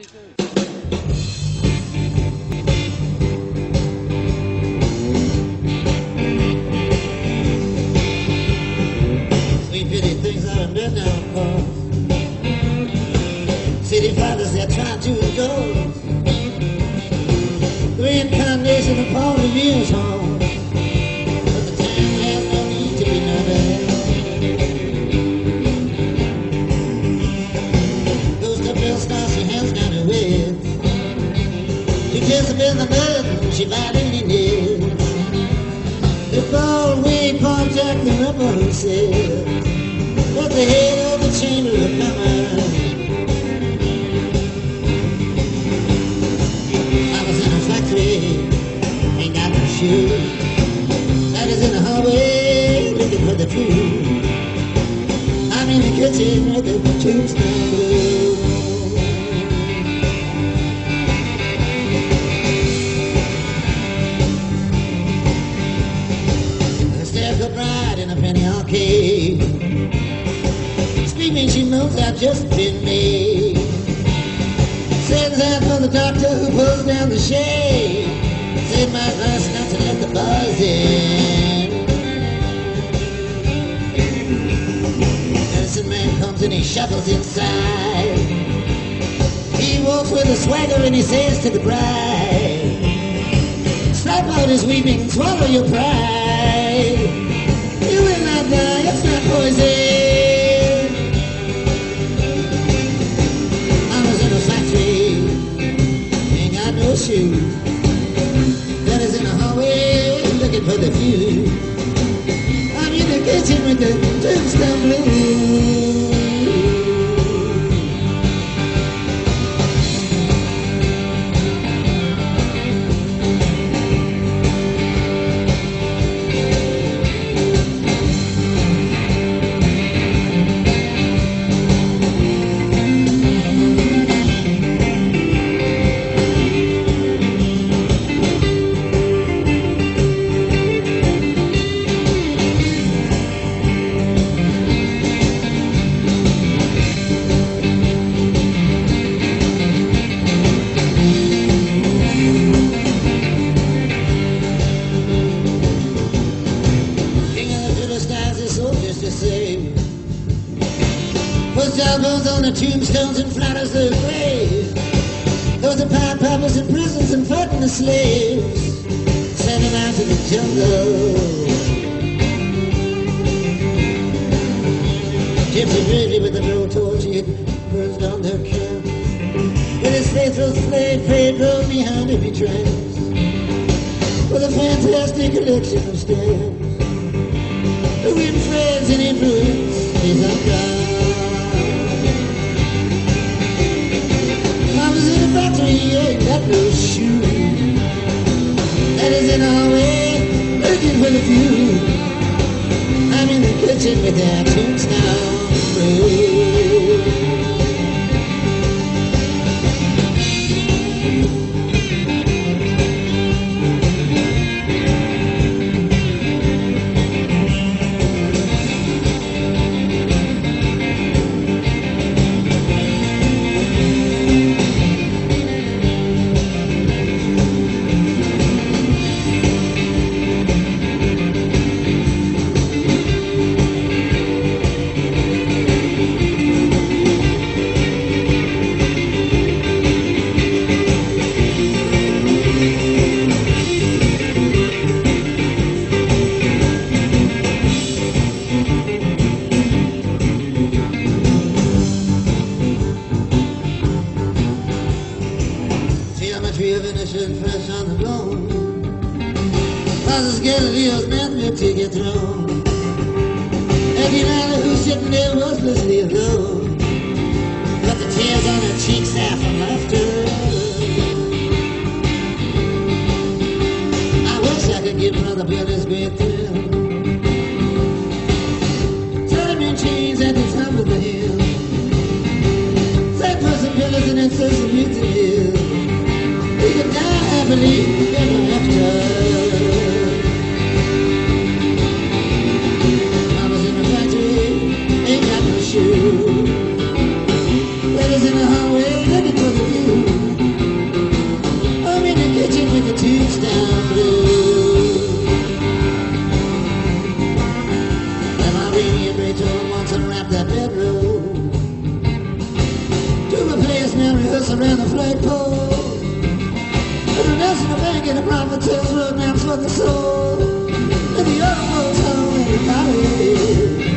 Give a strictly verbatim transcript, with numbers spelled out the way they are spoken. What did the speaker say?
Sweet pretty things are in bed now, of course. City fathers, they're trying to endorse the reincarnation of Paul Revere's home. But the time has no need to be nervous. Ghost of Bill Star, she hands down her waist to Jezebel the mother, she violently knits. The bald way Paul Jack the Ripper who says, but the head of the chamber of commerce. I was in a factory, ain't got no shoes. I was in the hallway looking for the food. I'm in the kitchen with the tombstone blue. Bride in a penny arcade, screaming she knows I've just been made. Sends out for the doctor who pulls down the shade. Said my advice not to let the boys in. Medicine man comes and he shuffles inside. He walks with a swagger and he says to the bride, stop out his weeping, swallow your pride. You will not die, it's not poison. I was in a factory, ain't got no shoes. That is in a hallway, looking for the view. I'm in the kitchen with the tombstone blue. Puts elbows on the tombstones and flatters their graves. Those are pipe poppers in prisons and fighting the slaves. Send them out to the jungle. Gypsy bravely with the blowtorch, he burns down their camp. With his faithful slave trade rode behind every trance. With a fantastic collection of stamps. The wind friends and influence is undone. Factory ain't got no shoe. That is in our way, looking for the view. I'm in the kitchen with that tombstone blue. Fresh on the bone. Causes Galileo's man will take it throne. Every night who's sitting there worthlessly alone. But the tears on her cheeks are from laughter. I wish I could give Brother Bill his great thrill. Set him in chains at the top of the hill. Set for some pillars and then serve some meat to hill. We could die happily ever after. Mama's in the factory, ain't got no shoe. Ladies in the hallway looking for the view. dance around the flagpole. And the dance in the bank and the prophet tells programs for the soul. And the other folks home everybody.